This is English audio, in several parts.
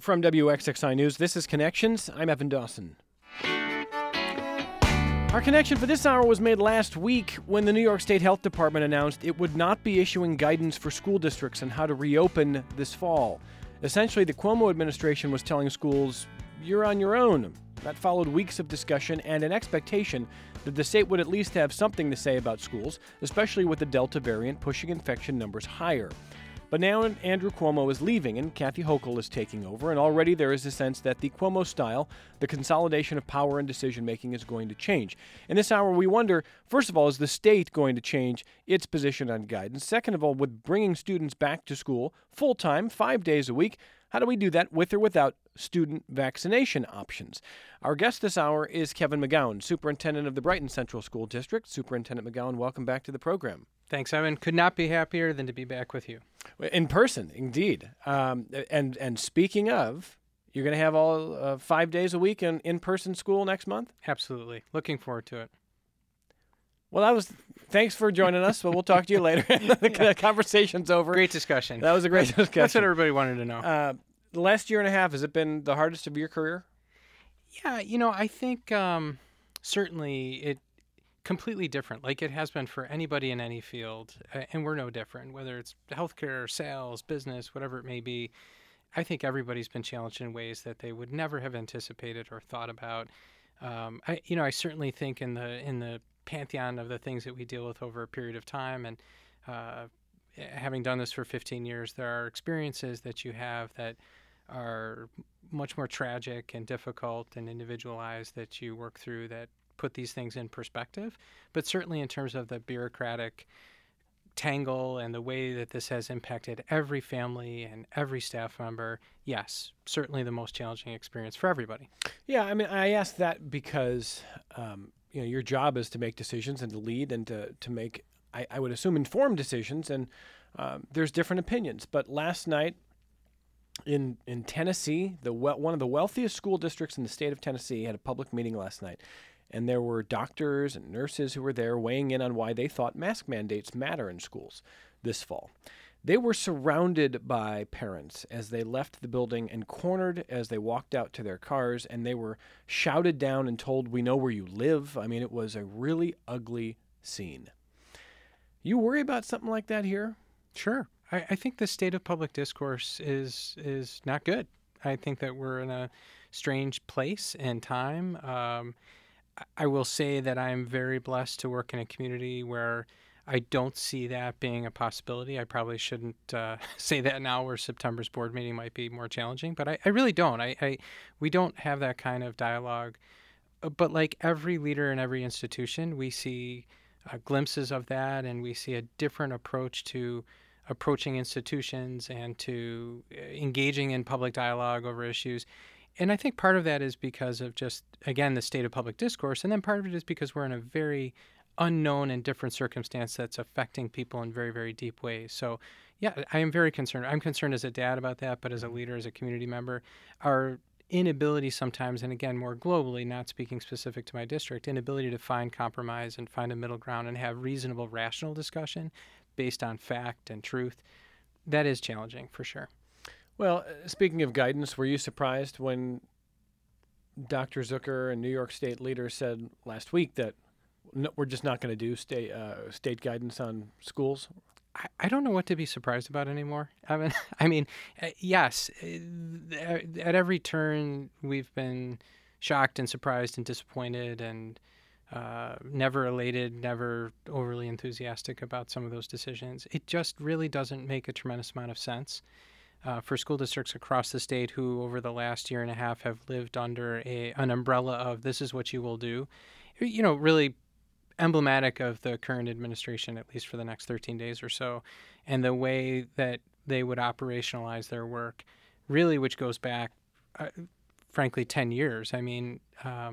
From WXXI News, this is Connections. I'm Evan Dawson. Our connection for this hour was made last week when the New York State Health Department announced it would not be issuing guidance for school districts on how to reopen this fall. Essentially, the Cuomo administration was telling schools, you're on your own. That followed weeks of discussion and an expectation that the state would at least have something to say about schools, especially with the Delta variant pushing infection numbers higher. But now Andrew Cuomo is leaving and Kathy Hochul is taking over, and already there is a sense that the Cuomo style, the consolidation of power and decision-making, is going to change. In this hour, we wonder, first of all, is the state going to change its position on guidance? Second of all, with bringing students back to school full-time, 5 days a week, how do we do that with or without student vaccination options? Our guest this hour is Kevin McGowan, superintendent of the Brighton Central School District. Superintendent McGowan, welcome back to the program. Thanks, Evan. Could not be happier than to be back with you. In person, indeed. And speaking of, you're going to have all 5 days a week in-person school next month? Absolutely. Looking forward to it. Well, thanks for joining us. Well, we'll talk to you later. The conversation's over. Great discussion. That was a great discussion. That's what everybody wanted to know. The last year and a half, has it been the hardest of your career? Yeah, I think certainly it completely different, like it has been for anybody in any field, and we're no different, whether it's healthcare, sales, business, whatever it may be. I think everybody's been challenged in ways that they would never have anticipated or thought about. I certainly think in the pantheon of the things that we deal with over a period of time, and having done this for 15 years, there are experiences that you have that are much more tragic and difficult and individualized that you work through that put these things in perspective. But certainly in terms of the bureaucratic tangle and the way that this has impacted every family and every staff member, yes, certainly the most challenging experience for everybody. Yeah, I mean, I ask that because your job is to make decisions and to lead and to make, I would assume, informed decisions, and there's different opinions. But last night in Tennessee, one of the wealthiest school districts in the state of Tennessee had a public meeting last night. And there were doctors and nurses who were there weighing in on why they thought mask mandates matter in schools this fall. They were surrounded by parents as they left the building and cornered as they walked out to their cars, and they were shouted down and told, "We know where you live." I mean, it was a really ugly scene. You worry about something like that here? Sure. I think the state of public discourse is not good. I think that we're in a strange place and time. I will say that I'm very blessed to work in a community where I don't see that being a possibility. I probably shouldn't say that now, where September's board meeting might be more challenging, but I really don't. We don't have that kind of dialogue. But like every leader in every institution, we see glimpses of that, and we see a different approach to approaching institutions and to engaging in public dialogue over issues. And I think part of that is because of just, again, the state of public discourse. And then part of it is because we're in a very unknown and different circumstance that's affecting people in very, very deep ways. So, yeah, I am very concerned. I'm concerned as a dad about that, but as a leader, as a community member, our inability sometimes, and again, more globally, not speaking specific to my district, inability to find compromise and find a middle ground and have reasonable, rational discussion based on fact and truth, that is challenging for sure. Well, speaking of guidance, were you surprised when Dr. Zucker and New York State leaders said last week that we're just not going to do state guidance on schools? I don't know what to be surprised about anymore. I mean, yes, at every turn we've been shocked and surprised and disappointed and never elated, never overly enthusiastic about some of those decisions. It just really doesn't make a tremendous amount of sense. For school districts across the state who over the last year and a half have lived under an umbrella of this is what you will do, really emblematic of the current administration, at least for the next 13 days or so, and the way that they would operationalize their work, really, which goes back, frankly, 10 years. I mean,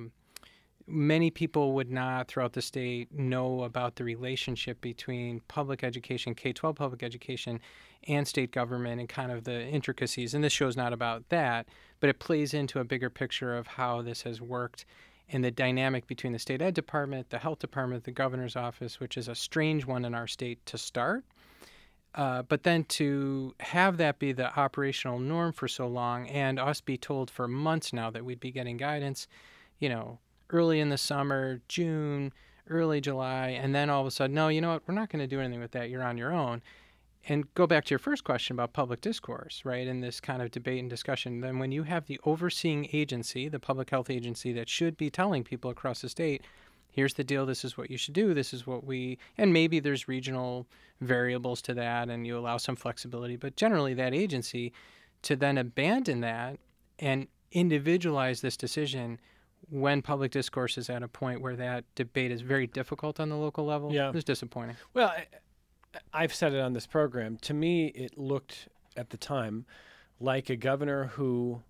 many people would not throughout the state know about the relationship between public education, K-12 public education, and state government and kind of the intricacies. And this show's not about that, but it plays into a bigger picture of how this has worked and the dynamic between the state ed department, the health department, the governor's office, which is a strange one in our state to start. But then to have that be the operational norm for so long and us be told for months now that we'd be getting guidance, early in the summer, June, early July, and then all of a sudden, no, you know what, we're not going to do anything with that. You're on your own. And go back to your first question about public discourse, right, in this kind of debate and discussion, then when you have the overseeing agency, the public health agency that should be telling people across the state, here's the deal, this is what you should do, this is what and maybe there's regional variables to that and you allow some flexibility, but generally that agency to then abandon that and individualize this decision when public discourse is at a point where that debate is very difficult on the local level, is disappointing. Well, I've said it on this program. To me, it looked at the time like a governor who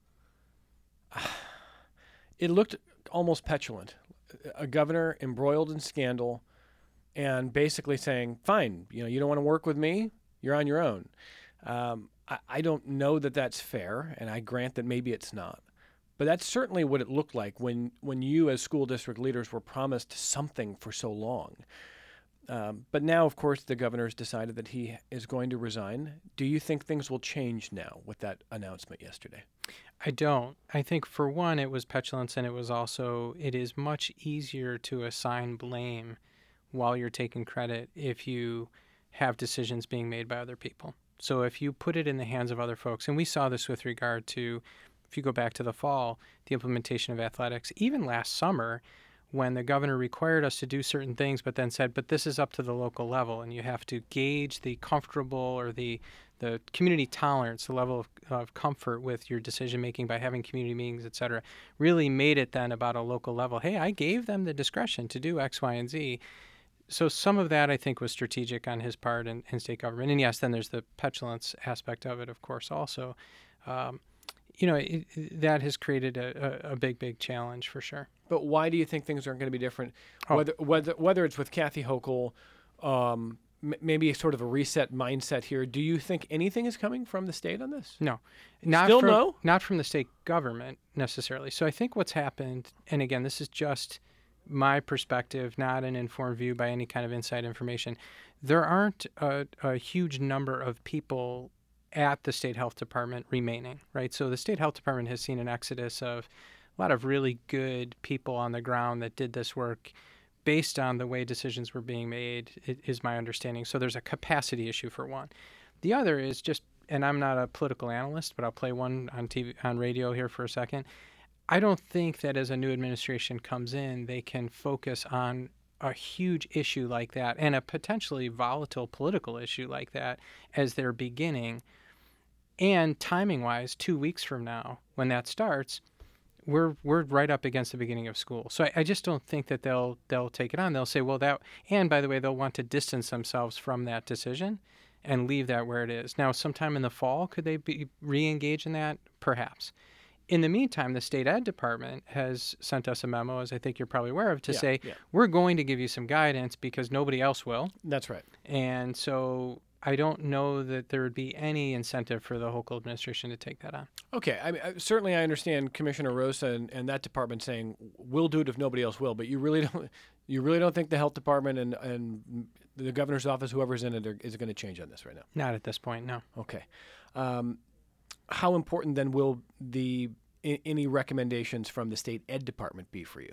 it looked almost petulant. A governor embroiled in scandal and basically saying, fine, you don't want to work with me? You're on your own. I don't know that that's fair, and I grant that maybe it's not. But that's certainly what it looked like when you as school district leaders were promised something for so long. But now, of course, the governor's decided that he is going to resign. Do you think things will change now with that announcement yesterday? I don't. I think, for one, it was petulance, and it is much easier to assign blame while you're taking credit if you have decisions being made by other people. So if you put it in the hands of other folks, and we saw this with regard to, if you go back to the fall, the implementation of athletics, even last summer, when the governor required us to do certain things, but then said, but this is up to the local level, and you have to gauge the comfortable or the community tolerance, the level of comfort with your decision-making by having community meetings, et cetera, really made it then about a local level. Hey, I gave them the discretion to do X, Y, and Z. So some of that, I think, was strategic on his part in state government. And yes, then there's the petulance aspect of it, of course, also. That has created a big challenge for sure. But why do you think things aren't going to be different? Whether it's with Kathy Hochul, maybe sort of a reset mindset here. Do you think anything is coming from the state on this? No. Not from the state government necessarily. So I think what's happened, and again, this is just my perspective, not an informed view by any kind of inside information. There aren't a huge number of people at the state health department remaining, right? So the state health department has seen an exodus of a lot of really good people on the ground that did this work based on the way decisions were being made, is my understanding. So there's a capacity issue for one. The other is just, and I'm not a political analyst, but I'll play one on TV, on radio here for a second. I don't think that as a new administration comes in, they can focus on a huge issue like that and a potentially volatile political issue like that as they're beginning. And timing-wise, 2 weeks from now, when that starts, we're right up against the beginning of school. So I just don't think that they'll take it on. They'll say, well, that, and by the way, they'll want to distance themselves from that decision and leave that where it is. Now, sometime in the fall, could they be re-engage in that? Perhaps. In the meantime, the state ed department has sent us a memo, as I think you're probably aware of, to say, we're going to give you some guidance because nobody else will. That's right. And so I don't know that there would be any incentive for the Hochul administration to take that on. Okay. I mean, certainly I understand Commissioner Rosa and that department saying, we'll do it if nobody else will, but you really don't think the health department and the governor's office, whoever's in it, is going to change on this right now? Not at this point, no. Okay. How important then will any recommendations from the state ed department be for you?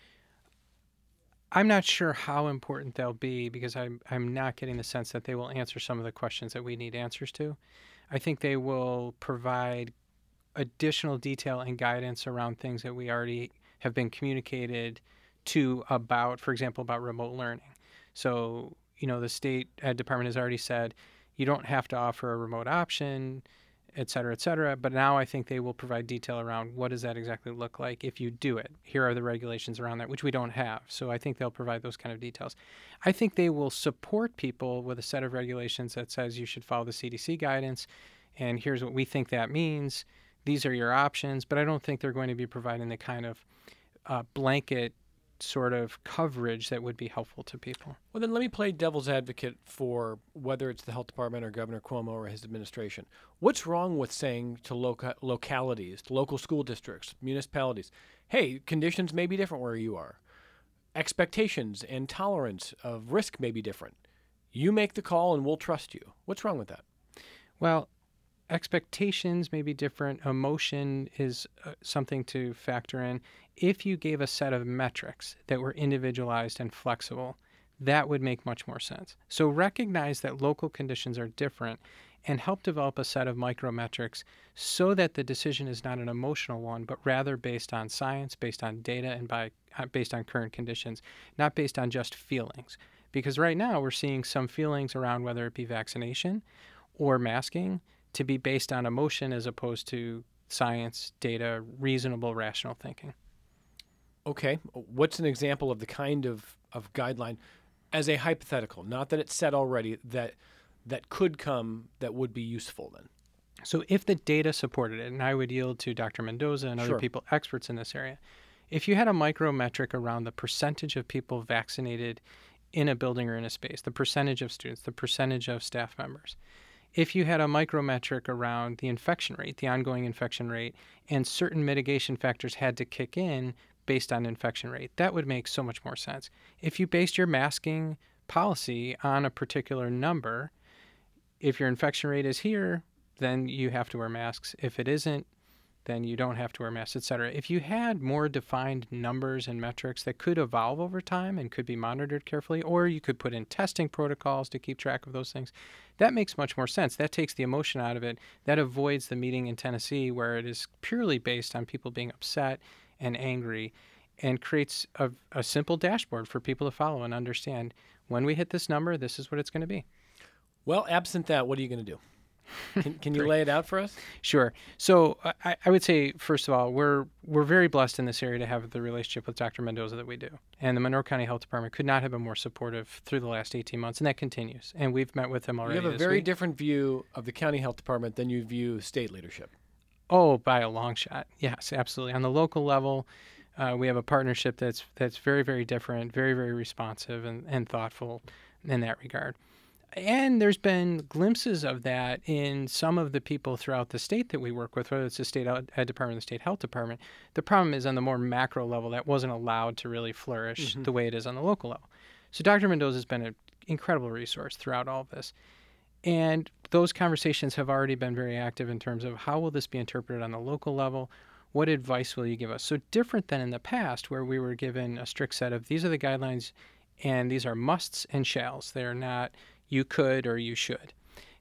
I'm not sure how important they'll be because I'm not getting the sense that they will answer some of the questions that we need answers to. I think they will provide additional detail and guidance around things that we already have been communicated to about, for example, about remote learning. So, the state ed department has already said you don't have to offer a remote option, et cetera, but now I think they will provide detail around what does that exactly look like if you do it. Here are the regulations around that, which we don't have. So I think they'll provide those kind of details. I think they will support people with a set of regulations that says you should follow the CDC guidance, and here's what we think that means. These are your options, but I don't think they're going to be providing the kind of blanket sort of coverage that would be helpful to people. Well, then let me play devil's advocate for whether it's the health department or Governor Cuomo or his administration. What's wrong with saying to localities, to local school districts, municipalities, hey, conditions may be different where you are. Expectations and tolerance of risk may be different. You make the call and we'll trust you. What's wrong with that? Well, expectations may be different. Emotion is something to factor in. If you gave a set of metrics that were individualized and flexible, that would make much more sense. So recognize that local conditions are different and help develop a set of micrometrics so that the decision is not an emotional one, but rather based on science, based on data, and based on current conditions, not based on just feelings. Because right now we're seeing some feelings around whether it be vaccination or masking to be based on emotion as opposed to science, data, reasonable, rational thinking. Okay. What's an example of the kind of guideline as a hypothetical, not that it's set already, that could come that would be useful then? So if the data supported it, and I would yield to Dr. Mendoza and other Sure. people experts in this area, if you had a micrometric around the percentage of people vaccinated in a building or in a space, the percentage of students, the percentage of staff members, if you had a micrometric around the infection rate, the ongoing infection rate, and certain mitigation factors had to kick in based on infection rate, that would make so much more sense. If you based your masking policy on a particular number, if your infection rate is here, then you have to wear masks. If it isn't, then you don't have to wear masks, et cetera. If you had more defined numbers and metrics that could evolve over time and could be monitored carefully, or you could put in testing protocols to keep track of those things, that makes much more sense. That takes the emotion out of it. That avoids the meeting in Tennessee where it is purely based on people being upset and angry, and creates a simple dashboard for people to follow and understand. When we hit this number, this is what it's going to be. Well, absent that, what are you going to do? Can you lay it out for us? Sure. So I would say, first of all, we're very blessed in this area to have the relationship with Dr. Mendoza that we do. And the Monroe County Health Department could not have been more supportive through the last 18 months, and that continues. And we've met with him already. You have a this very week. different view of the county health department than you view state leadership. Oh, by a long shot. Yes, absolutely. On the local level, we have a partnership that's very, very different, very, very responsive and thoughtful in that regard. And there's been glimpses of that in some of the people throughout the state that we work with, whether it's the state ed department or the state health department. The problem is on the more macro level, that wasn't allowed to really flourish the way it is on the local level. So Dr. Mendoza has been an incredible resource throughout all of this. And those conversations have already been very active in terms of how will this be interpreted on the local level? What advice will you give us? So different than in the past where we were given a strict set of these are the guidelines and these are musts and shalls. They're not you could or you should.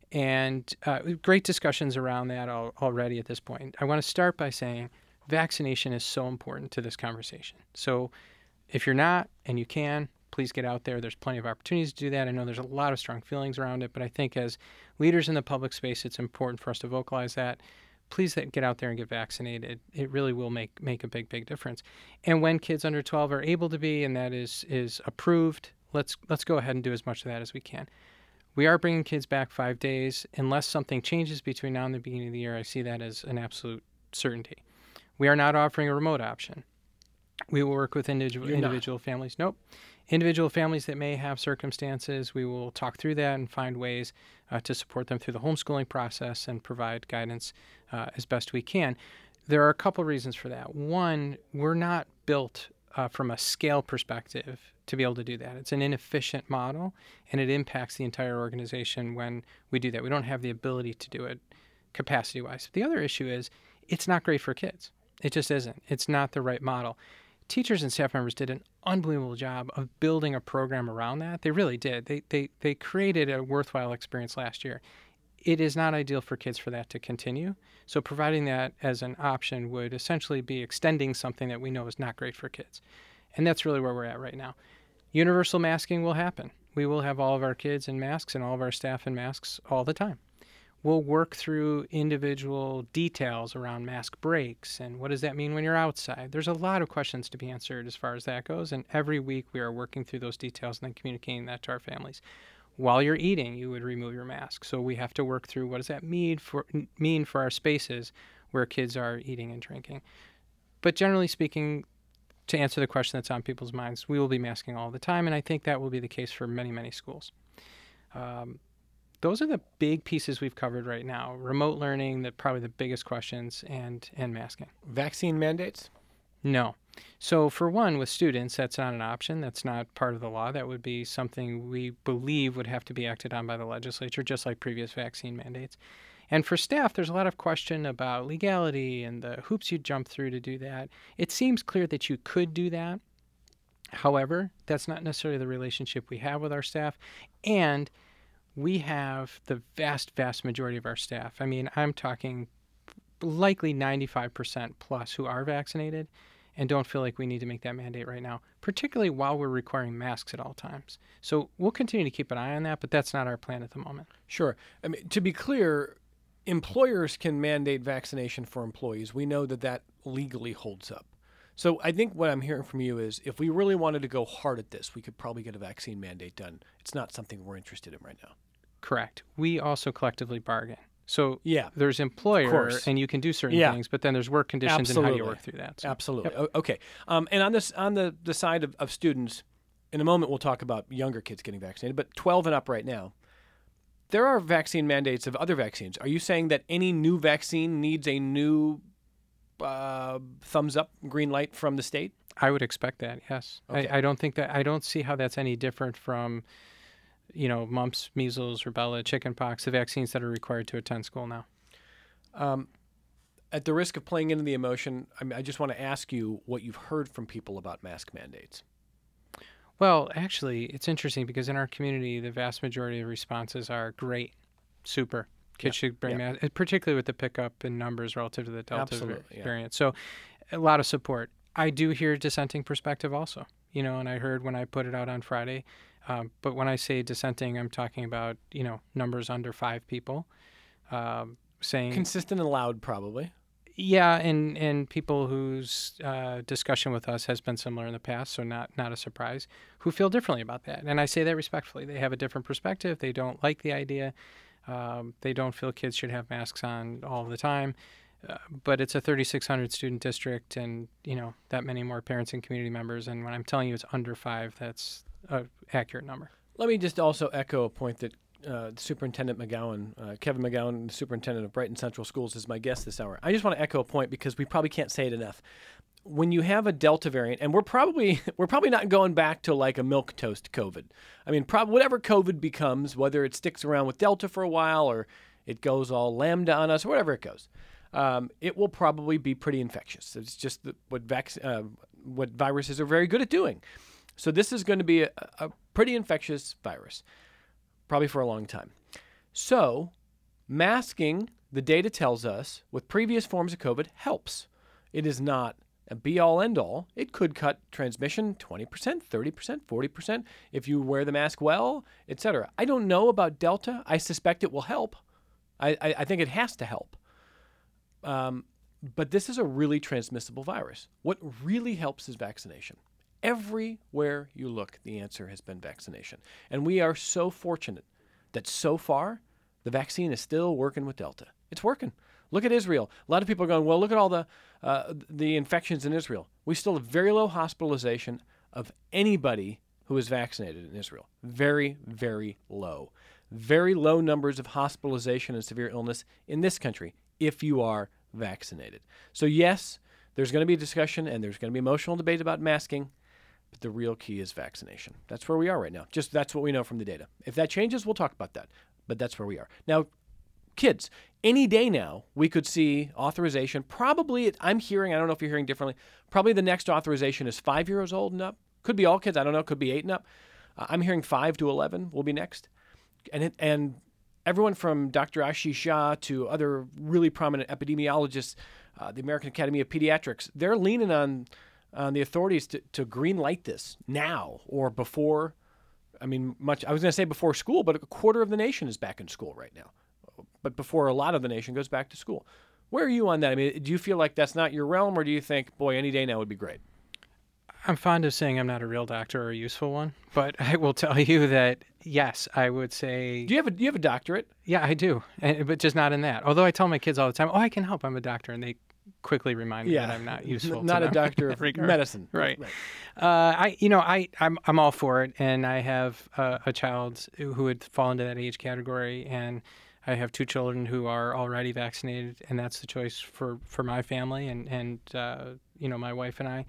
And great discussions around that already at this point. I want to start by saying vaccination is so important to this conversation. So if you're not and you can, please get out there. There's plenty of opportunities to do that. I know there's a lot of strong feelings around it, but I think as leaders in the public space, it's important for us to vocalize that. Please get out there and get vaccinated. It really will make a big, big difference. And when kids under 12 are able to be, and that is approved, let's go ahead and do as much of that as we can. We are bringing kids back 5 days. Unless something changes between now and the beginning of the year, I see that as an absolute certainty. We are not offering a remote option. We will work with individual families. Nope. Individual families that may have circumstances, we will talk through that and find ways to support them through the homeschooling process and provide guidance as best we can. There are a couple reasons for that. One, we're not built from a scale perspective to be able to do that. It's an inefficient model, and it impacts the entire organization when we do that. We don't have the ability to do it capacity-wise. The other issue is it's not great for kids. It just isn't. It's not the right model. Teachers and staff members did an unbelievable job of building a program around that. They really did. They created a worthwhile experience last year. It is not ideal for kids for that to continue. So providing that as an option would essentially be extending something that we know is not great for kids. And that's really where we're at right now. Universal masking will happen. We will have all of our kids in masks and all of our staff in masks all the time. We'll work through individual details around mask breaks and what does that mean when you're outside. There's a lot of questions to be answered as far as that goes, and every week we are working through those details and then communicating that to our families. While you're eating, you would remove your mask. So we have to work through what does that mean for our spaces where kids are eating and drinking. But generally speaking, to answer the question that's on people's minds, we will be masking all the time, and I think that will be the case for many, many schools. Those are the big pieces we've covered right now. Remote learning, probably the biggest questions, and masking. Vaccine mandates? No. So for one, with students, that's not an option. That's not part of the law. That would be something we believe would have to be acted on by the legislature, just like previous vaccine mandates. And for staff, there's a lot of question about legality and the hoops you jump through to do that. It seems clear that you could do that. However, that's not necessarily the relationship we have with our staff. And we have the vast, vast majority of our staff. I mean, I'm talking likely 95% plus who are vaccinated and don't feel like we need to make that mandate right now, particularly while we're requiring masks at all times. So we'll continue to keep an eye on that, but that's not our plan at the moment. Sure. I mean, to be clear, employers can mandate vaccination for employees. We know that that legally holds up. So I think what I'm hearing from you is if we really wanted to go hard at this, we could probably get a vaccine mandate done. It's not something we're interested in right now. Correct. We also collectively bargain. So yeah, there's employer, and you can do certain things, but then there's work conditions and how you work through that. So. Absolutely. Yep. Okay. And on this, on the side of students, in a moment we'll talk about younger kids getting vaccinated, but 12 and up right now, there are vaccine mandates of other vaccines. Are you saying that any new vaccine needs a new thumbs up, green light from the state? I would expect that, yes. Okay. I don't see how that's any different from, mumps, measles, rubella, chickenpox, the vaccines that are required to attend school now. At the risk of playing into the emotion, I just want to ask you what you've heard from people about mask mandates. Well, actually, it's interesting because in our community, the vast majority of responses are great, super. Kids should bring masks, particularly with the pickup in numbers relative to the Delta variant. So a lot of support. I do hear dissenting perspective also, and I heard when I put it out on Friday. But when I say dissenting, I'm talking about, numbers under 5 people saying... Consistent and loud, probably. Yeah, and people whose discussion with us has been similar in the past, so not a surprise, who feel differently about that. And I say that respectfully. They have a different perspective. They don't like the idea. They don't feel kids should have masks on all the time. But it's a 3,600 student district and, that many more parents and community members. And when I'm telling you it's under 5, that's an accurate number. Let me just also echo a point that Superintendent McGowan, Kevin McGowan, the superintendent of Brighton Central Schools, is my guest this hour. I just want to echo a point because we probably can't say it enough. When you have a Delta variant, and we're probably not going back to like a milquetoast COVID. I mean, whatever COVID becomes, whether it sticks around with Delta for a while or it goes all lambda on us, or whatever it goes, it will probably be pretty infectious. It's just what viruses are very good at doing. So this is going to be a pretty infectious virus, probably for a long time. So masking, the data tells us, with previous forms of COVID helps. It is not a be-all, end-all. It could cut transmission 20%, 30%, 40% if you wear the mask well, etc. I don't know about Delta. I suspect it will help. I think it has to help. But this is a really transmissible virus. What really helps is vaccination. Everywhere you look, the answer has been vaccination. And we are so fortunate that so far, the vaccine is still working with Delta. It's working. Look at Israel. A lot of people are going, well, look at all the infections in Israel. We still have very low hospitalization of anybody who is vaccinated in Israel. Very, very low. Very low numbers of hospitalization and severe illness in this country if you are vaccinated. So yes, there's going to be a discussion and there's going to be emotional debate about masking, but the real key is vaccination. That's where we are right now. Just that's what we know from the data. If that changes, we'll talk about that. But that's where we are. Now, kids, any day now, we could see authorization. Probably, I'm hearing, I don't know if you're hearing differently, probably the next authorization is 5 years old and up. Could be all kids, I don't know, could be 8 and up. I'm hearing 5 to 11 will be next. And everyone from Dr. Ashish Shah to other really prominent epidemiologists, the American Academy of Pediatrics, they're leaning on the authorities to green light this now or before. I was going to say before school, but a quarter of the nation is back in school right now. But before a lot of the nation goes back to school. Where are you on that? I mean, do you feel like that's not your realm, or do you think, boy, any day now would be great? I'm fond of saying I'm not a real doctor or a useful one, but I will tell you that, yes, I would say... Do you have a doctorate? Yeah, I do, but just not in that. Although I tell my kids all the time, I can help, I'm a doctor, and they quickly remind me that I'm not useful. Not to a doctor of medicine. Right. I'm all for it, and I have a child who would fall into that age category, and I have 2 children who are already vaccinated, and that's the choice for my family, and my wife and I,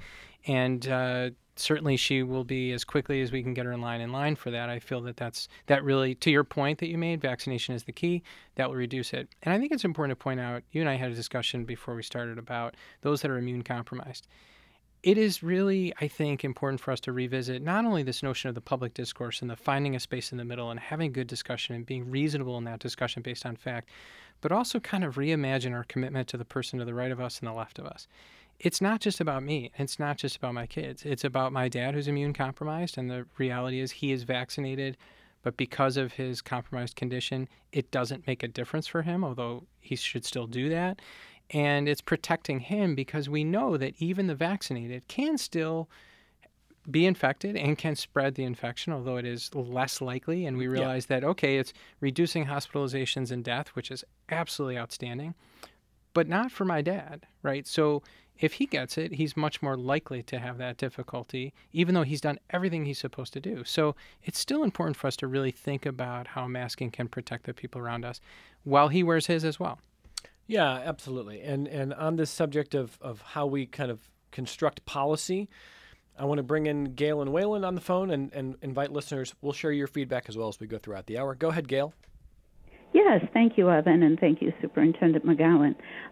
and certainly she will be as quickly as we can get her in line for that. I feel that really, to your point that you made, vaccination is the key. That will reduce it. And I think it's important to point out, you and I had a discussion before we started about those that are immune compromised. It is really, I think, important for us to revisit not only this notion of the public discourse and the finding a space in the middle and having good discussion and being reasonable in that discussion based on fact, but also kind of reimagine our commitment to the person to the right of us and the left of us. It's not just about me. It's not just about my kids. It's about my dad who's immune compromised, and the reality is he is vaccinated, but because of his compromised condition, it doesn't make a difference for him, although he should still do that. And it's protecting him because we know that even the vaccinated can still be infected and can spread the infection, although it is less likely. And we realize that, okay, it's reducing hospitalizations and death, which is absolutely outstanding, but not for my dad, right? So if he gets it, he's much more likely to have that difficulty, even though he's done everything he's supposed to do. So it's still important for us to really think about how masking can protect the people around us while he wears his as well. Yeah, absolutely. And on this subject of how we kind of construct policy, I want to bring in Gail and Waylon on the phone and invite listeners. We'll share your feedback as well as we go throughout the hour. Go ahead, Gail. Yes, thank you, Evan, and thank you, Superintendent McGowan.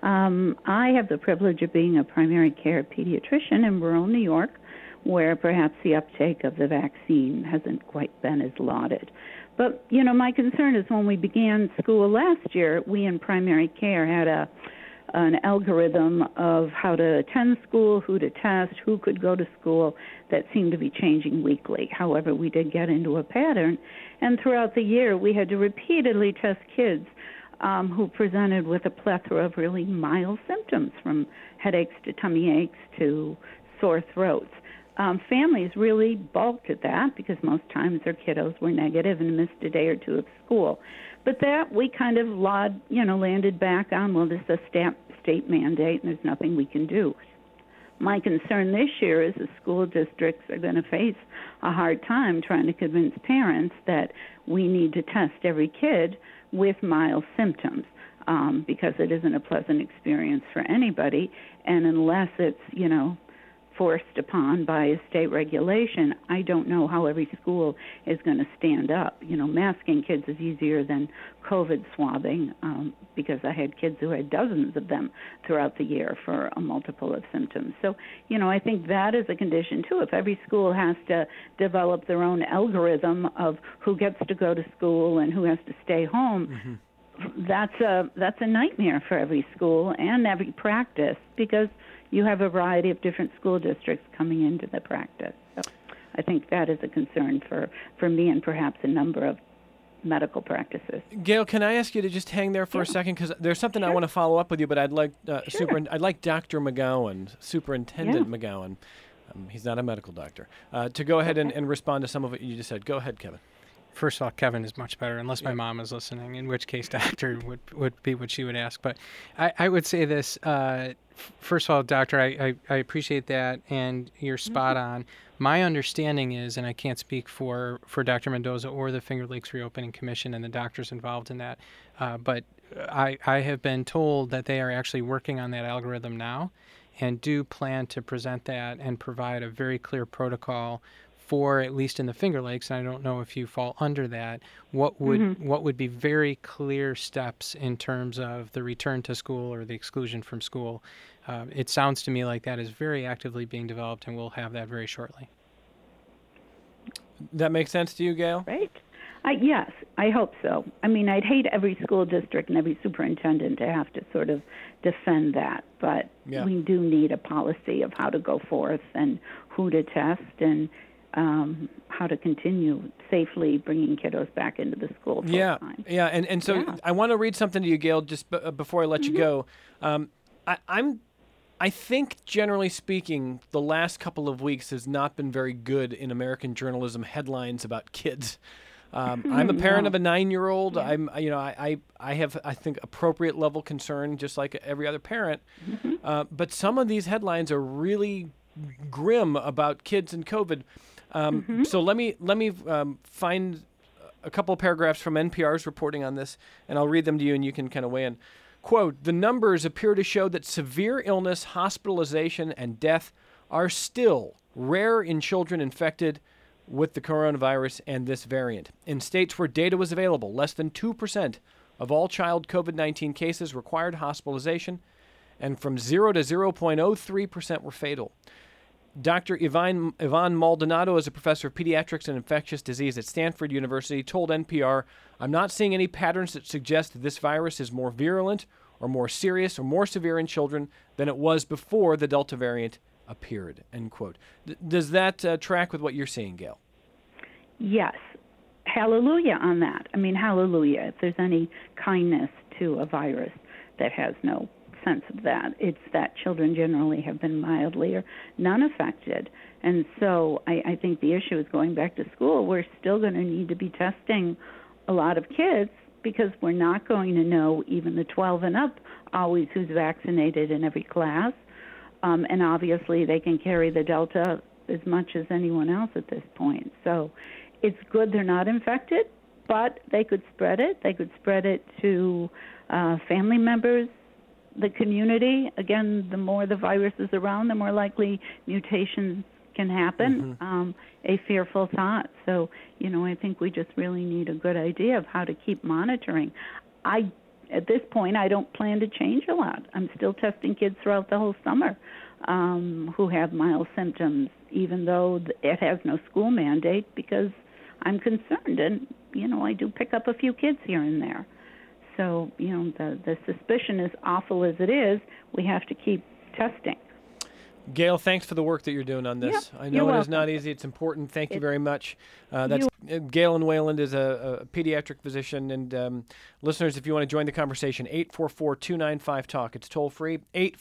I have the privilege of being a primary care pediatrician in rural New York, where perhaps the uptake of the vaccine hasn't quite been as lauded. But, my concern is when we began school last year, we in primary care had an algorithm of how to attend school, who to test, who could go to school that seemed to be changing weekly. However, we did get into a pattern, and throughout the year we had to repeatedly test kids who presented with a plethora of really mild symptoms, from headaches to tummy aches to sore throats. Families really balked at that because most times their kiddos were negative and missed a day or two of school. But that we kind of landed back on, well, this is a state mandate and there's nothing we can do. My concern this year is the school districts are going to face a hard time trying to convince parents that we need to test every kid with mild symptoms because it isn't a pleasant experience for anybody. And unless it's, forced upon by a state regulation, I don't know how every school is going to stand up. Masking kids is easier than COVID swabbing because I had kids who had dozens of them throughout the year for a multiple of symptoms. So, I think that is a condition, too. If every school has to develop their own algorithm of who gets to go to school and who has to stay home, that's a nightmare for every school and every practice because you have a variety of different school districts coming into the practice. So I think that is a concern for me and perhaps a number of medical practices. Gail, can I ask you to just hang there for a second? Because there's something I want to follow up with you, but I'd like I'd like Dr. McGowan, Superintendent McGowan, he's not a medical doctor, to go ahead and respond to some of what you just said. Go ahead, Kevin. First of all, Kevin is much better, unless my mom is listening, in which case doctor would be what she would ask. But I would say this. First of all, doctor, I appreciate that, and you're spot on. My understanding is, and I can't speak for Dr. Mendoza or the Finger Lakes Reopening Commission and the doctors involved in that, but I have been told that they are actually working on that algorithm now and do plan to present that and provide a very clear protocol for, at least in the Finger Lakes, and I don't know if you fall under that, what would be very clear steps in terms of the return to school or the exclusion from school. It sounds to me like that is very actively being developed, and we'll have that very shortly. That makes sense to you, Gail? Right. Yes, I hope so. I mean, I'd hate every school district and every superintendent to have to sort of defend that, but we do need a policy of how to go forth and who to test and how to continue safely bringing kiddos back into the school full time. Yeah, and so I want to read something to you, Gail, just before I let you go. I think, generally speaking, the last couple of weeks has not been very good in American journalism headlines about kids. I'm a parent of a 9-year-old. I have, I think, appropriate level concern, just like every other parent. But some of these headlines are really grim about kids and COVID. So let me find a couple of paragraphs from NPR's reporting on this, and I'll read them to you, and you can kind of weigh in. Quote, the numbers appear to show that severe illness, hospitalization, and death are still rare in children infected with the coronavirus and this variant. In states where data was available, less than 2% of all child COVID-19 cases required hospitalization, and from 0 to 0.03% were fatal. Dr. Yvonne Maldonado is a professor of pediatrics and infectious disease at Stanford University, told NPR, I'm not seeing any patterns that suggest that this virus is more virulent or more serious or more severe in children than it was before the Delta variant appeared, end quote. Does that track with what you're seeing, Gail? Yes. Hallelujah on that. I mean, hallelujah. If there's any kindness to a virus that has no sense of that, it's that children generally have been mildly or none affected. And so I think the issue is going back to school. We're still going to need to be testing a lot of kids because we're not going to know, even the 12 and up, always who's vaccinated in every class. And obviously they can carry the Delta as much as anyone else at this point. So it's good they're not infected, but they could spread it. They could spread it to family members, the community. Again, the more the virus is around, the more likely mutations can happen. A fearful thought. So, I think we just really need a good idea of how to keep monitoring. At this point, I don't plan to change a lot. I'm still testing kids throughout the whole summer who have mild symptoms, even though it has no school mandate, because I'm concerned. And, I do pick up a few kids here and there. So, the suspicion, as awful as it is, we have to keep testing. Gail, thanks for the work that you're doing on this. Yep, I know it is not easy. It's important. Thank you very much. That's Gail in Wayland is a pediatric physician. And listeners, if you want to join the conversation, 844-295-TALK. It's toll free,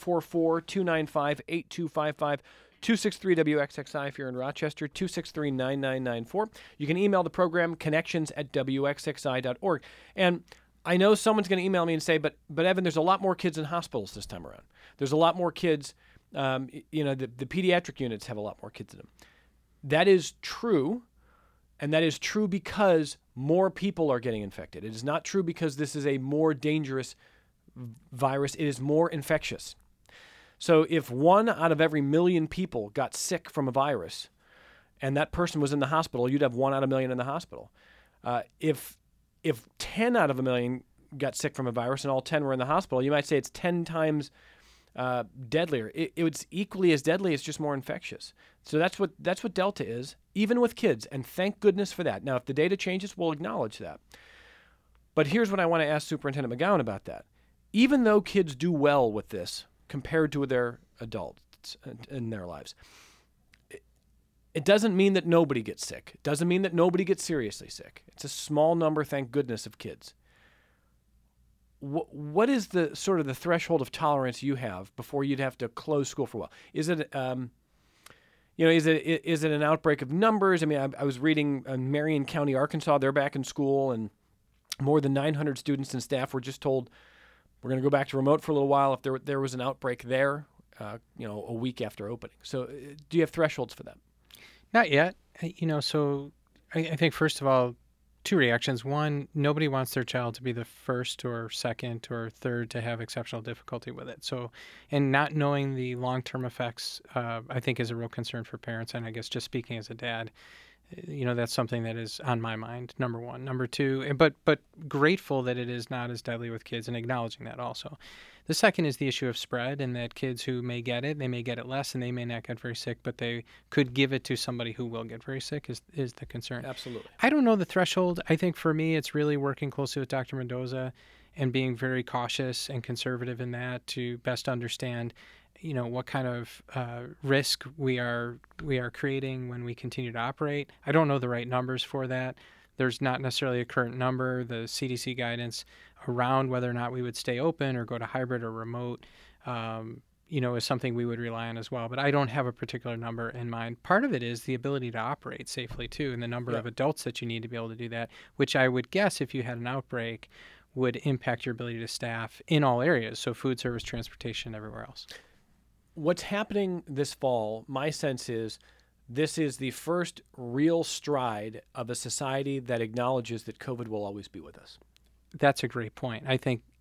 844-295-8255. 263-WXXI if you're in Rochester, 263-9994. You can email the program, connections@WXXI.org. And I know someone's going to email me and say, but Evan, there's a lot more kids in hospitals this time around. There's a lot more kids, the pediatric units have a lot more kids in them. That is true, and that is true because more people are getting infected. It is not true because this is a more dangerous virus. It is more infectious. So if 1 out of every million people got sick from a virus and that person was in the hospital, you'd have 1 out of a million in the hospital. If 10 out of a million got sick from a virus and all 10 were in the hospital, you might say it's 10 times deadlier. It's equally as deadly. It's just more infectious. So that's what Delta is, even with kids, and thank goodness for that. Now, if the data changes, we'll acknowledge that. But here's what I want to ask Superintendent McGowan about that. Even though kids do well with this compared to their adults in their lives, it doesn't mean that nobody gets sick. It doesn't mean that nobody gets seriously sick. It's a small number, thank goodness, of kids. What is the sort of the threshold of tolerance you have before you'd have to close school for a while? Is it, is it an outbreak of numbers? I mean, I was reading in Marion County, Arkansas, they're back in school, and more than 900 students and staff were just told, we're going to go back to remote for a little while if there was an outbreak there, a week after opening. So do you have thresholds for that? Not yet. So I think, first of all, 2 reactions. One, nobody wants their child to be the first or second or third to have exceptional difficulty with it. So, and not knowing the long-term effects, I think is a real concern for parents. And I guess just speaking as a dad, that's something that is on my mind, number one. Number two, but grateful that it is not as deadly with kids and acknowledging that also. The second is the issue of spread, and that kids who may get it, they may get it less and they may not get very sick, but they could give it to somebody who will get very sick is the concern. Absolutely. I don't know the threshold. I think for me, it's really working closely with Dr. Mendoza and being very cautious and conservative in that to best understand what kind of risk we are creating when we continue to operate. I don't know the right numbers for that. There's not necessarily a current number. The CDC guidance around whether or not we would stay open or go to hybrid or remote, is something we would rely on as well. But I don't have a particular number in mind. Part of it is the ability to operate safely, too, and the number of adults that you need to be able to do that, which I would guess if you had an outbreak would impact your ability to staff in all areas, so food service, transportation, everywhere else. What's happening this fall, my sense is this is the first real stride of a society that acknowledges that COVID will always be with us. That's a great point. I think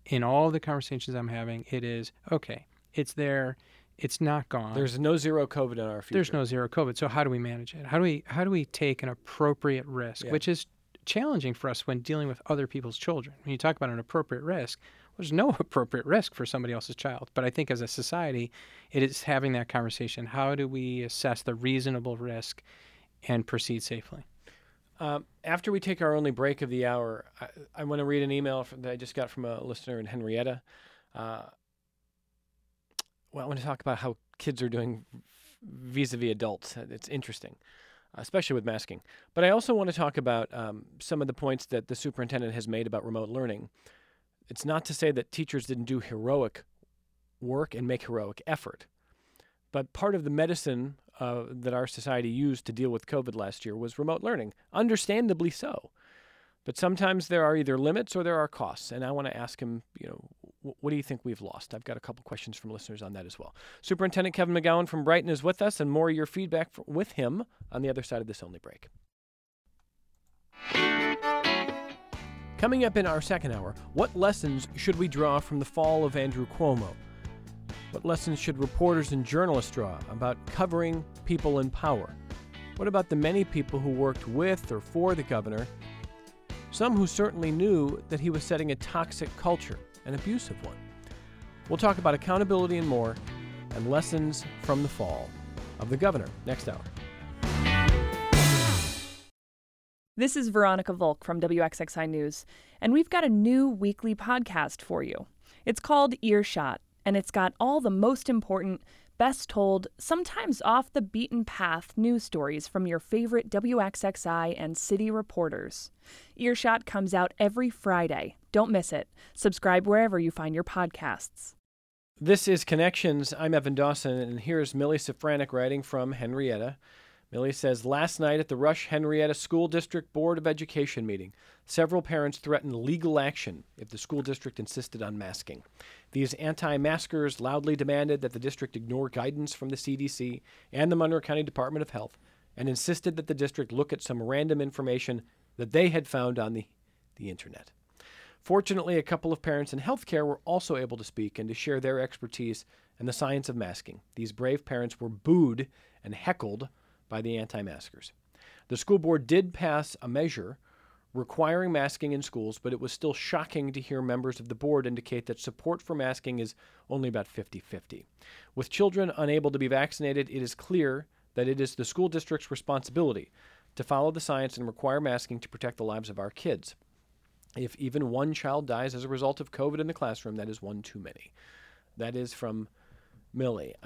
in all the conversations I'm having, it is, okay, it's there, it's not gone. There's no zero COVID in our future. There's no zero COVID. So how do we manage it? How do we take an appropriate risk, which is challenging for us when dealing with other people's children? When you talk about an appropriate risk, there's no appropriate risk for somebody else's child. But I think as a society, it is having that conversation. How do we assess the reasonable risk and proceed safely? After we take our only break of the hour, I want to read an email that I just got from a listener in Henrietta. Well, I want to talk about how kids are doing vis-a-vis adults. It's interesting, especially with masking. But I also want to talk about some of the points that the superintendent has made about remote learning. It's not to say that teachers didn't do heroic work and make heroic effort. But part of the medicine that our society used to deal with COVID last year was remote learning, understandably so. But sometimes there are either limits or there are costs. And I want to ask him, what do you think we've lost? I've got a couple questions from listeners on that as well. Superintendent Kevin McGowan from Brighton is with us, and more of your feedback with him on the other side of this only break. Coming up in our second hour, what lessons should we draw from the fall of Andrew Cuomo? What lessons should reporters and journalists draw about covering people in power? What about the many people who worked with or for the governor? Some who certainly knew that he was setting a toxic culture, an abusive one. We'll talk about accountability and more, and lessons from the fall of the governor next hour. This is Veronica Volk from WXXI News, and we've got a new weekly podcast for you. It's called Earshot, and it's got all the most important, best told, sometimes off the beaten path news stories from your favorite WXXI and city reporters. Earshot comes out every Friday. Don't miss it. Subscribe wherever you find your podcasts. This is Connections. I'm Evan Dawson, and here's Millie Safranek writing from Henrietta. Millie says, last night at the Rush Henrietta School District Board of Education meeting, several parents threatened legal action if the school district insisted on masking. These anti-maskers loudly demanded that the district ignore guidance from the CDC and the Monroe County Department of Health and insisted that the district look at some random information that they had found on the internet. Fortunately, a couple of parents in healthcare were also able to speak and to share their expertise and the science of masking. These brave parents were booed and heckled by the anti-maskers. The school board did pass a measure requiring masking in schools, but it was still shocking to hear members of the board indicate that support for masking is only about 50-50. With children unable to be vaccinated, it is clear that it is the school district's responsibility to follow the science and require masking to protect the lives of our kids. If even one child dies as a result of COVID in the classroom, that is one too many. That is from Millie.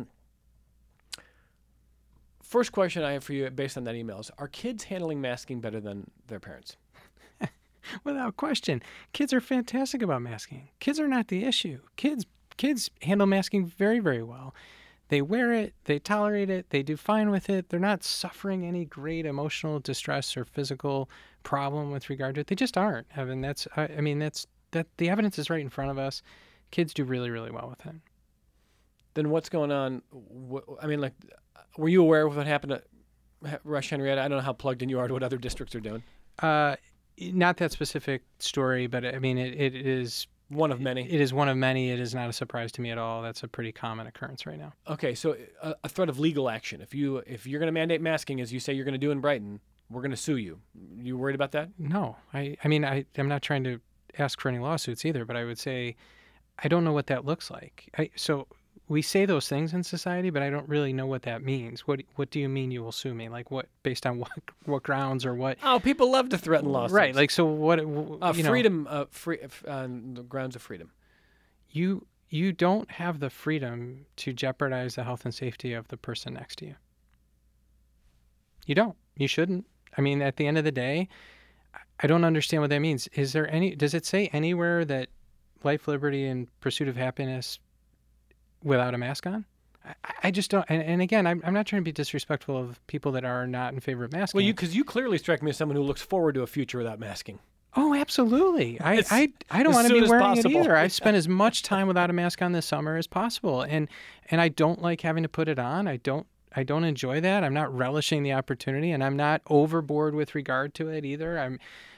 First question I have for you based on that email is, are kids handling masking better than their parents? Without question. Kids are fantastic about masking. Kids are not the issue. Kids handle masking very, very well. They wear it, they tolerate it, they do fine with it. They're not suffering any great emotional distress or physical problem with regard to it. They just aren't. Evan, that's the evidence is right in front of us. Kids do really, really well with it. Then what's going on? Were you aware of what happened at Rush Henrietta? I don't know how plugged in you are to what other districts are doing. Not that specific story, but I mean, it is one of many. It is one of many. It is not a surprise to me at all. That's a pretty common occurrence right now. Okay, so a threat of legal action. If you're going to mandate masking, as you say you're going to do in Brighton, we're going to sue you. You worried about that? No. I'm not trying to ask for any lawsuits either, but I would say I don't know what that looks like. So we say those things in society, but I don't really know what that means. What do you mean you will sue me? Like what? Based on what grounds or what? Oh, people love to threaten lawsuits. Right. Like so. What? Freedom. On the grounds of freedom. You don't have the freedom to jeopardize the health and safety of the person next to you. You don't. You shouldn't. I mean, at the end of the day, I don't understand what that means. Does it say anywhere that life, liberty, and pursuit of happiness without a mask on? I just don't. And again, I'm not trying to be disrespectful of people that are not in favor of masking. Well, because you clearly strike me as someone who looks forward to a future without masking. Oh, absolutely. I don't want to be wearing it either. I've spent as much time without a mask on this summer as possible, and I don't like having to put it on. I don't enjoy that. I'm not relishing the opportunity, and I'm not overboard with regard to it either.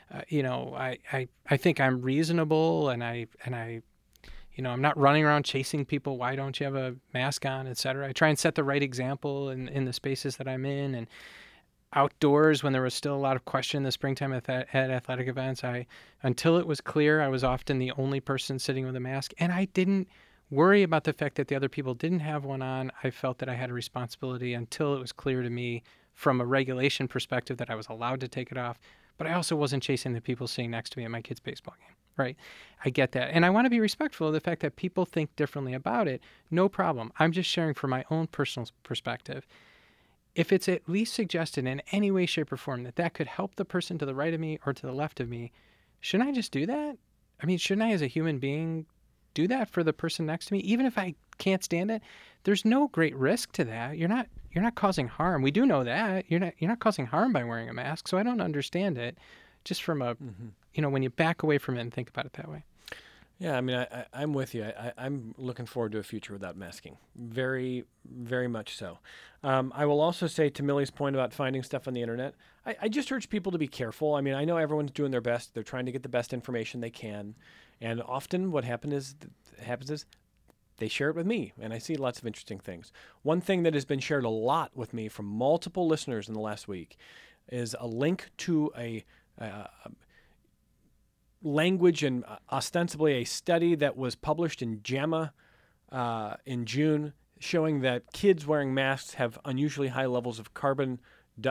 I think I'm reasonable, and I'm not running around chasing people. Why don't you have a mask on, et cetera. I try and set the right example in the spaces that I'm in. And outdoors, when there was still a lot of question in the springtime at athletic events, until it was clear, I was often the only person sitting with a mask. And I didn't worry about the fact that the other people didn't have one on. I felt that I had a responsibility until it was clear to me from a regulation perspective that I was allowed to take it off. But I also wasn't chasing the people sitting next to me at my kid's baseball game, right? I get that. And I want to be respectful of the fact that people think differently about it. No problem. I'm just sharing from my own personal perspective. If it's at least suggested in any way, shape, or form that could help the person to the right of me or to the left of me, shouldn't I just do that? I mean, shouldn't I as a human being do that for the person next to me? Even if I can't stand it, there's no great risk to that. You're not causing harm. We do know that. You're not causing harm by wearing a mask. So I don't understand it just from when you back away from it and think about it that way. Yeah, I mean, I'm with you. I'm looking forward to a future without masking. Very, very much so. I will also say, to Millie's point about finding stuff on the internet, I just urge people to be careful. I mean, I know everyone's doing their best. They're trying to get the best information they can. And often what happens is they share it with me, and I see lots of interesting things. One thing that has been shared a lot with me from multiple listeners in the last week is a link to a language and ostensibly a study that was published in JAMA in June, showing that kids wearing masks have unusually high levels of carbon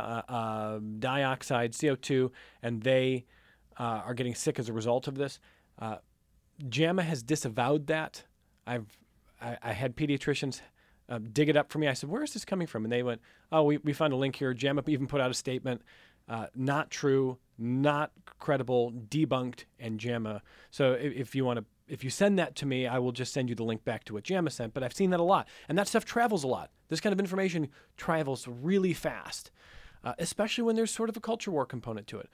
dioxide, CO2, and they are getting sick as a result of this. JAMA has disavowed that. I had pediatricians dig it up for me. I said, where is this coming from? And they went, oh, we found a link here. JAMA even put out a statement. Not true, not credible, debunked, and JAMA. So if you send that to me, I will just send you the link back to what JAMA sent. But I've seen that a lot. And that stuff travels a lot. This kind of information travels really fast, especially when there's sort of a culture war component to it.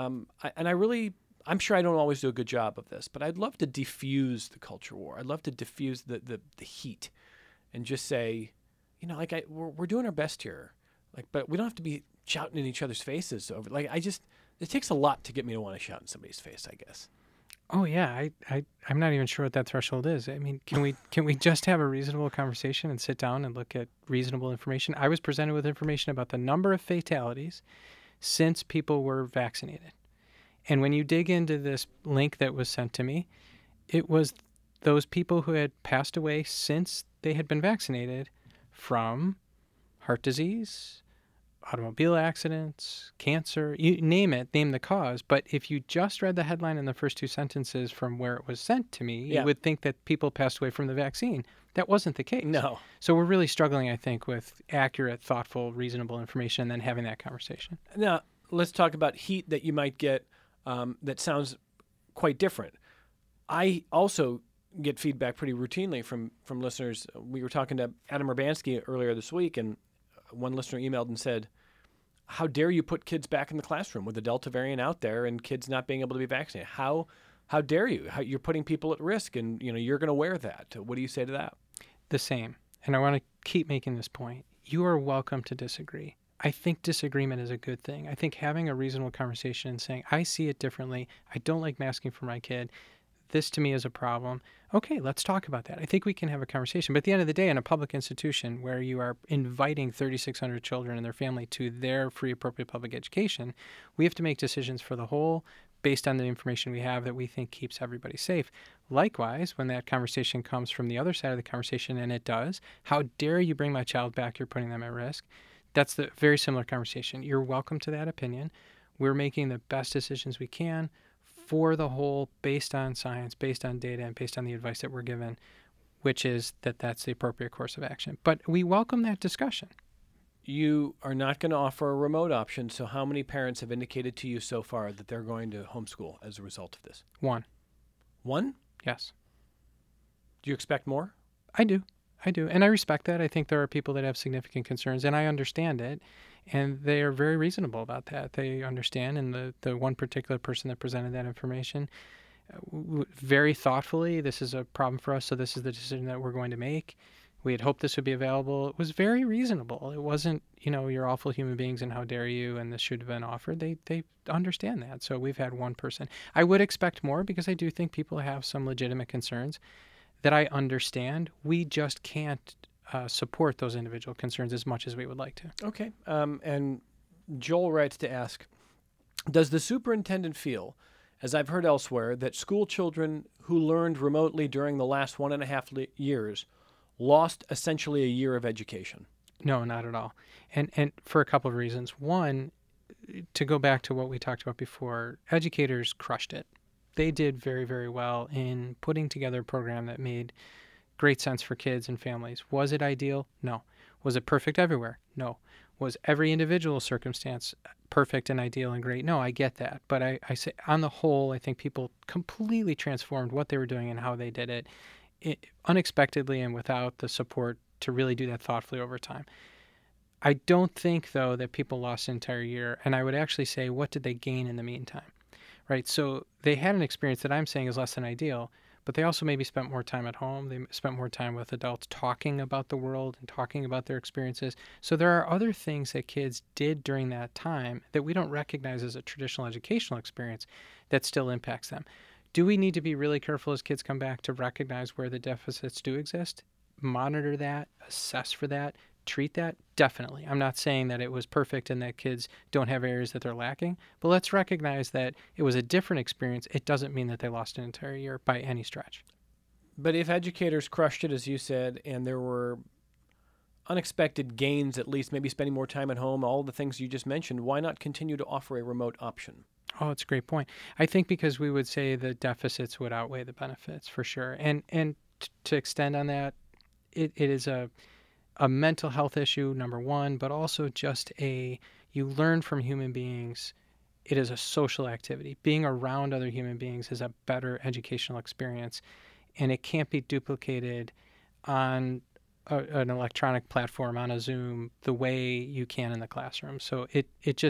I'm sure I don't always do a good job of this, but I'd love to diffuse the culture war. I'd love to diffuse the heat and just say, we're doing our best here. But we don't have to be shouting in each other's faces over. It takes a lot to get me to want to shout in somebody's face, I guess. Oh yeah, I'm not even sure what that threshold is. I mean, can we just have a reasonable conversation and sit down and look at reasonable information? I was presented with information about the number of fatalities since people were vaccinated. And when you dig into this link that was sent to me, it was those people who had passed away since they had been vaccinated from heart disease, automobile accidents, cancer, you name it, name the cause. But if you just read the headline in the first two sentences from where it was sent to me, you would think that people passed away from the vaccine. That wasn't the case. No. So we're really struggling, I think, with accurate, thoughtful, reasonable information and then having that conversation. Now, let's talk about heat that you might get that sounds quite different. I also get feedback pretty routinely from listeners. We were talking to Adam Urbanski earlier this week, and one listener emailed and said, how dare you put kids back in the classroom with the Delta variant out there and kids not being able to be vaccinated? How dare you? You're putting people at risk, and you're going to wear that. What do you say to that? The same. And I want to keep making this point. You are welcome to disagree. I think disagreement is a good thing. I think having a reasonable conversation and saying, I see it differently. I don't like masking for my kid. This to me is a problem. Okay, let's talk about that. I think we can have a conversation. But at the end of the day, in a public institution where you are inviting 3,600 children and their family to their free, appropriate public education, we have to make decisions for the whole based on the information we have that we think keeps everybody safe. Likewise, when that conversation comes from the other side of the conversation, and it does, how dare you bring my child back? You're putting them at risk. That's the very similar conversation. You're welcome to that opinion. We're making the best decisions we can for the whole based on science, based on data, and based on the advice that we're given, which is that that's the appropriate course of action. But we welcome that discussion. You are not going to offer a remote option, so how many parents have indicated to you so far that they're going to homeschool as a result of this? One. One? Yes. Do you expect more? I do. And I respect that. I think there are people that have significant concerns, and I understand it. And they are very reasonable about that. They understand, and the one particular person that presented that information very thoughtfully, this is a problem for us, so this is the decision that we're going to make. We had hoped this would be available. It was very reasonable. It wasn't, you're awful human beings and how dare you and this should have been offered. They understand that. So we've had one person. I would expect more because I do think people have some legitimate concerns that I understand. We just can't support those individual concerns as much as we would like to. Okay. And Joel writes to ask, does the superintendent feel, as I've heard elsewhere, that school children who learned remotely during the last 1.5 years lost essentially a year of education? No, not at all. And for a couple of reasons. One, to go back to what we talked about before, educators crushed it. They did very, very well in putting together a program that made great sense for kids and families. Was it ideal? No. Was it perfect everywhere? No. Was every individual circumstance perfect and ideal and great? No, I get that. But I say, on the whole, I think people completely transformed what they were doing and how they did it unexpectedly and without the support to really do that thoughtfully over time. I don't think, though, that people lost an entire year. And I would actually say, what did they gain in the meantime? Right? So they had an experience that I'm saying is less than ideal, but they also maybe spent more time at home. They spent more time with adults talking about the world and talking about their experiences. So there are other things that kids did during that time that we don't recognize as a traditional educational experience that still impacts them. Do we need to be really careful as kids come back to recognize where the deficits do exist? Monitor that, assess for that, treat that? Definitely. I'm not saying that it was perfect and that kids don't have areas that they're lacking, but let's recognize that it was a different experience. It doesn't mean that they lost an entire year by any stretch. But if educators crushed it, as you said, and there were unexpected gains, at least maybe spending more time at home, all the things you just mentioned, why not continue to offer a remote option? Oh, it's a great point. I think because we would say the deficits would outweigh the benefits for sure. And to extend on that, it is a mental health issue, number one, but also just you learn from human beings. It is a social activity. Being around other human beings is a better educational experience, and it can't be duplicated on an electronic platform, on a Zoom, the way you can in the classroom. So it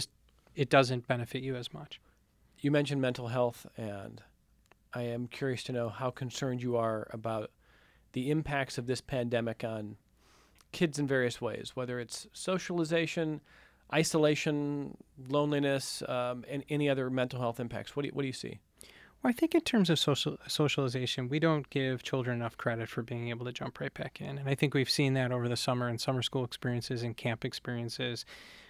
doesn't benefit you as much. You mentioned mental health, and I am curious to know how concerned you are about the impacts of this pandemic on kids in various ways, whether it's socialization, isolation, loneliness, and any other mental health impacts. What do you see? Well, I think in terms of socialization, we don't give children enough credit for being able to jump right back in. And I think we've seen that over the summer and summer school experiences and camp experiences.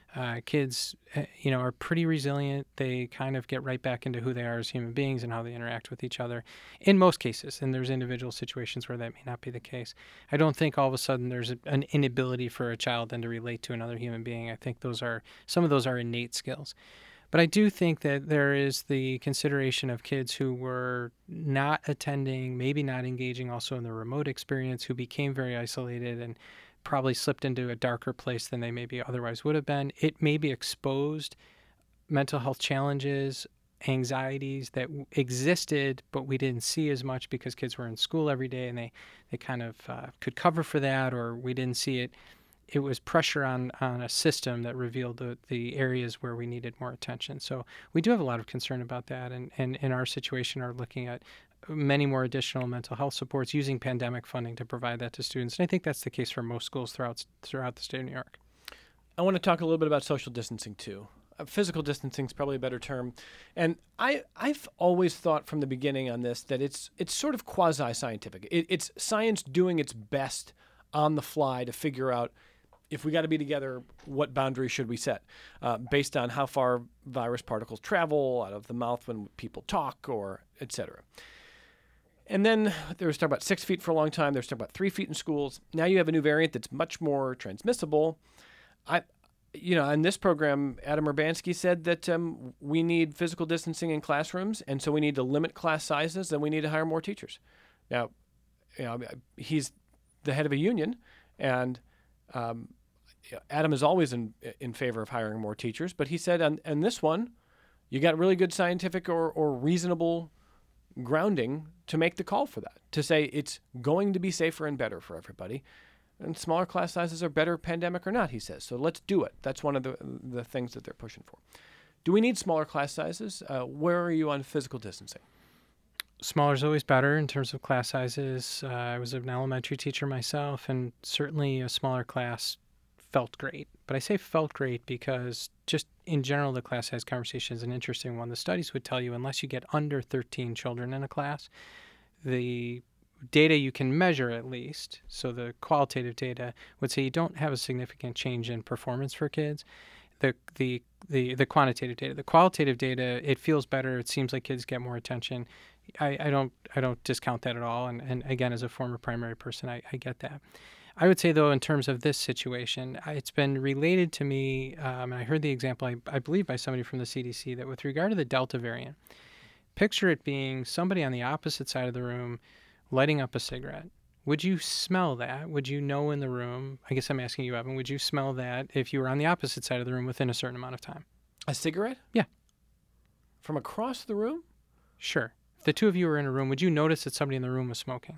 Kids, are pretty resilient. They kind of get right back into who they are as human beings and how they interact with each other in most cases. And there's individual situations where that may not be the case. I don't think all of a sudden there's an inability for a child then to relate to another human being. I think some of those are innate skills. But I do think that there is the consideration of kids who were not attending, maybe not engaging also in the remote experience, who became very isolated and probably slipped into a darker place than they maybe otherwise would have been. It maybe exposed mental health challenges, anxieties that existed, but we didn't see as much because kids were in school every day and they kind of could cover for that, or we didn't see it. It was pressure on a system that revealed the areas where we needed more attention. So we do have a lot of concern about that, and in our situation are looking at many more additional mental health supports using pandemic funding to provide that to students. And I think that's the case for most schools throughout the state of New York. I want to talk a little bit about social distancing too. Physical distancing is probably a better term. And I've always thought from the beginning on this that it's sort of quasi-scientific. It's science doing its best on the fly to figure out, if we got to be together, what boundaries should we set based on how far virus particles travel out of the mouth when people talk, or et cetera. And then there was talk about 6 feet for a long time. There was talk about 3 feet in schools. Now you have a new variant that's much more transmissible. In this program, Adam Urbanski said that we need physical distancing in classrooms, and so we need to limit class sizes, and we need to hire more teachers. Now, he's the head of a union, and Adam is always in favor of hiring more teachers, but he said on this one, you got really good scientific or reasonable grounding to make the call for that, to say it's going to be safer and better for everybody. And smaller class sizes are better, pandemic or not, he says. So let's do it. That's one of the things that they're pushing for. Do we need smaller class sizes? Where are you on physical distancing? Smaller is always better in terms of class sizes. I was an elementary teacher myself, and certainly a smaller class felt great. But I say felt great because just in general, the class size conversation is an interesting one. The studies would tell you unless you get under 13 children in a class, the data you can measure at least, so the qualitative data would say you don't have a significant change in performance for kids. The quantitative data. The qualitative data, it feels better. It seems like kids get more attention. I don't discount that at all. And again, as a former primary person, I get that. I would say, though, in terms of this situation, it's been related to me, and I heard the example, I believe, by somebody from the CDC, that with regard to the Delta variant, picture it being somebody on the opposite side of the room lighting up a cigarette. Would you smell that? Would you know in the room? I guess I'm asking you, Evan, would you smell that if you were on the opposite side of the room within a certain amount of time? A cigarette? Yeah. From across the room? Sure. If the two of you were in a room, would you notice that somebody in the room was smoking?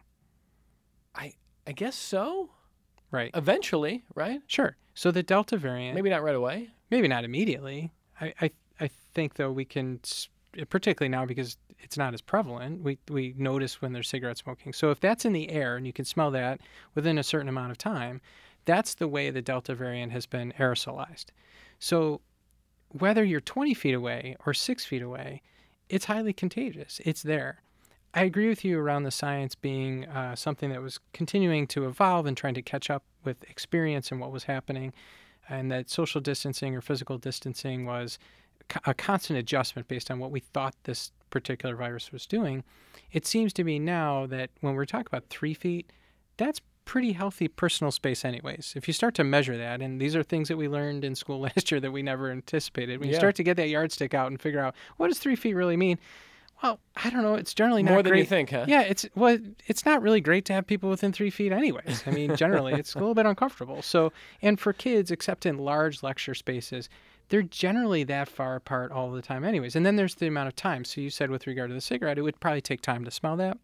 I guess so. Right. Eventually, right? Sure. So the Delta variant... Maybe not right away. Maybe not immediately. I think, though, we can, particularly now because it's not as prevalent, we notice when there's cigarette smoking. So if that's in the air and you can smell that within a certain amount of time, that's the way the Delta variant has been aerosolized. So whether you're 20 feet away or 6 feet away, it's highly contagious. It's there. I agree with you around the science being something that was continuing to evolve and trying to catch up with experience and what was happening, and that social distancing or physical distancing was a constant adjustment based on what we thought this particular virus was doing. It seems to me now that when we're talking about 3 feet, that's pretty healthy personal space anyways. If you start to measure that, and these are things that we learned in school last year that we never anticipated, when you start to get that yardstick out and figure out what does 3 feet really mean, well, I don't know. It's generally not more great. than you think, huh? Yeah, it's not really great to have people within 3 feet anyways. I mean, generally, it's a little bit uncomfortable. So, and for kids, except in large lecture spaces, they're generally that far apart all the time anyways. And then there's the amount of time. So you said with regard to the cigarette, it would probably take time to smell that.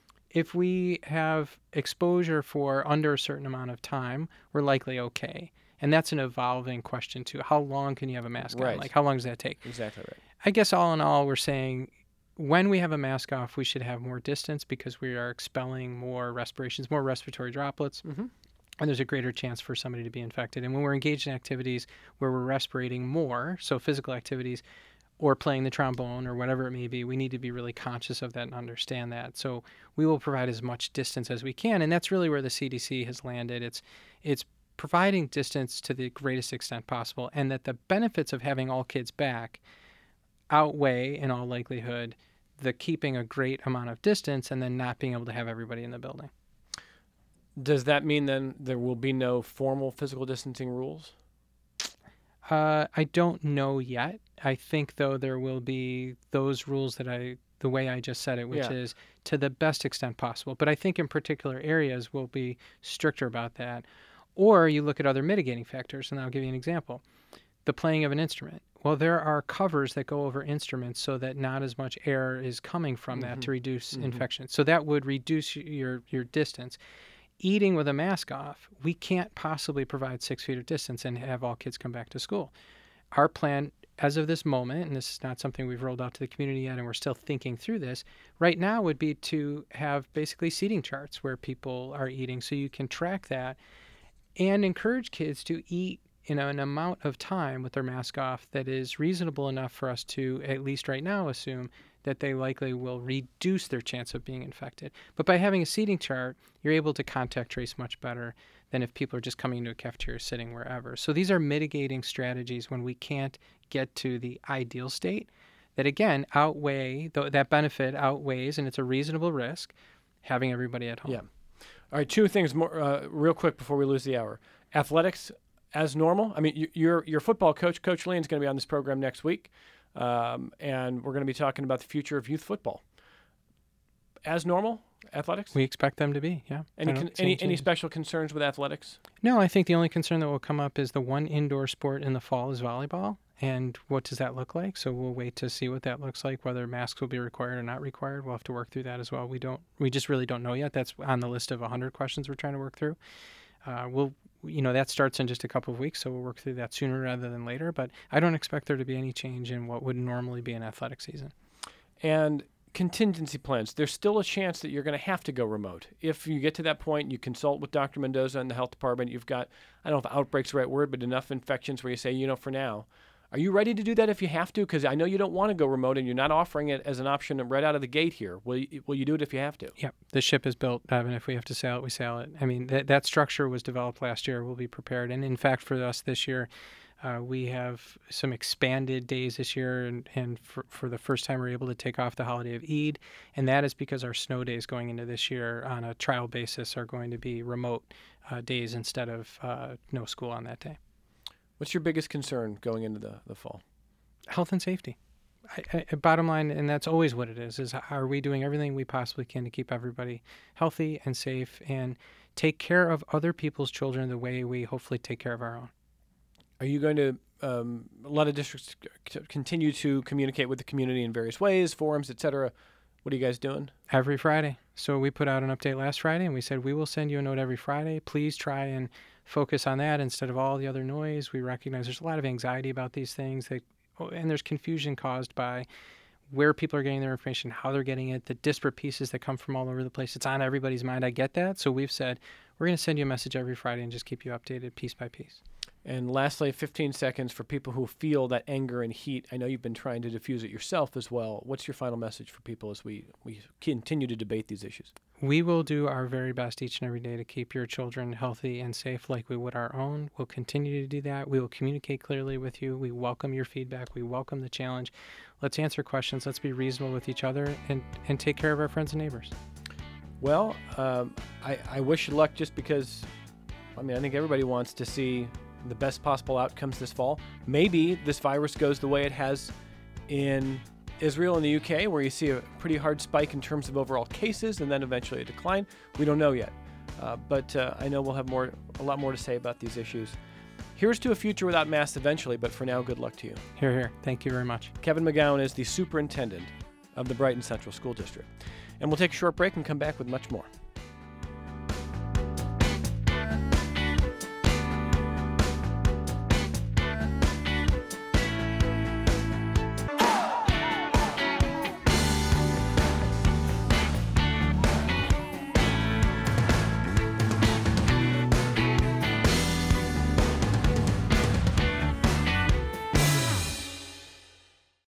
If we have exposure for under a certain amount of time, we're likely okay. And that's an evolving question, too. How long can you have a mask on? Like, how long does that take? Exactly right. I guess all in all, we're saying when we have a mask off, we should have more distance because we are expelling more respirations, more respiratory droplets, and there's a greater chance for somebody to be infected. And when we're engaged in activities where we're respirating more, so physical activities or playing the trombone or whatever it may be, we need to be really conscious of that and understand that. So we will provide as much distance as we can, and that's really where the CDC has landed. It's providing distance to the greatest extent possible, and that the benefits of having all kids back outweigh, in all likelihood, the keeping a great amount of distance and then not being able to have everybody in the building. Does that mean then there will be no formal physical distancing rules? I don't know yet. I think, though, there will be those rules that the way I just said it, which is to the best extent possible. But I think in particular areas we'll be stricter about that. Or you look at other mitigating factors, and I'll give you an example. The playing of an instrument. Well, there are covers that go over instruments so that not as much air is coming from that to reduce infection. So that would reduce your distance. Eating with a mask off, we can't possibly provide 6 feet of distance and have all kids come back to school. Our plan, as of this moment, and this is not something we've rolled out to the community yet, and we're still thinking through this, right now would be to have basically seating charts where people are eating so you can track that and encourage kids to eat in an amount of time with their mask off that is reasonable enough for us to, at least right now, assume that they likely will reduce their chance of being infected. But by having a seating chart, you're able to contact trace much better than if people are just coming into a cafeteria sitting wherever. So these are mitigating strategies when we can't get to the ideal state that, again, that benefit outweighs, and it's a reasonable risk, having everybody at home. Yeah. All right, two things more real quick before we lose the hour. Athletics as normal. I mean, your football coach, Coach Lean, is going to be on this program next week, and we're going to be talking about the future of youth football. As normal, athletics? We expect them to be, yeah. Any special concerns with athletics? No, I think the only concern that will come up is the one indoor sport in the fall is volleyball, and what does that look like? So we'll wait to see what that looks like, whether masks will be required or not required. We'll have to work through that as well. We just really don't know yet. That's on the list of 100 questions we're trying to work through. That starts in just a couple of weeks, so we'll work through that sooner rather than later. But I don't expect there to be any change in what would normally be an athletic season. And contingency plans. There's still a chance that you're going to have to go remote. If you get to that point, you consult with Dr. Mendoza and the health department. You've got, I don't know if outbreak's the right word, but enough infections where you say, for now. Are you ready to do that if you have to? Because I know you don't want to go remote, and you're not offering it as an option right out of the gate here. Will you do it if you have to? Yep. The ship is built, Evan. If we have to sail it, we sail it. I mean, that structure was developed last year. We'll be prepared. And in fact, for us this year, we have some expanded days this year, and for the first time, we're able to take off the holiday of Eid, and that is because our snow days going into this year on a trial basis are going to be remote days instead of no school on that day. What's your biggest concern going into the fall? Health and safety. Bottom line, and that's always what it is are we doing everything we possibly can to keep everybody healthy and safe and take care of other people's children the way we hopefully take care of our own? Are you going to, a lot of districts continue to communicate with the community in various ways, forums, et cetera. What are you guys doing? Every Friday. So we put out an update last Friday, and we said we will send you a note every Friday. Please try and focus on that instead of all the other noise. We recognize there's a lot of anxiety about these things, and there's confusion caused by where people are getting their information, how they're getting it, the disparate pieces that come from all over the place. It's on everybody's mind. I get that. So we've said we're going to send you a message every Friday and just keep you updated piece by piece. And lastly, 15 seconds for people who feel that anger and heat. I know you've been trying to diffuse it yourself as well. What's your final message for people as we continue to debate these issues? We will do our very best each and every day to keep your children healthy and safe like we would our own. We'll continue to do that. We will communicate clearly with you. We welcome your feedback. We welcome the challenge. Let's answer questions. Let's be reasonable with each other and take care of our friends and neighbors. Well, I wish you luck just because, I think everybody wants to see the best possible outcomes this fall. Maybe this virus goes the way it has in Israel and the UK, where you see a pretty hard spike in terms of overall cases and then eventually a decline. We don't know yet, but I know we'll have a lot more to say about these issues. Here's to a future without masks eventually, but for now, good luck to you. Hear, hear. Thank you very much. Kevin McGowan is the superintendent of the Brighton Central School District. And we'll take a short break and come back with much more.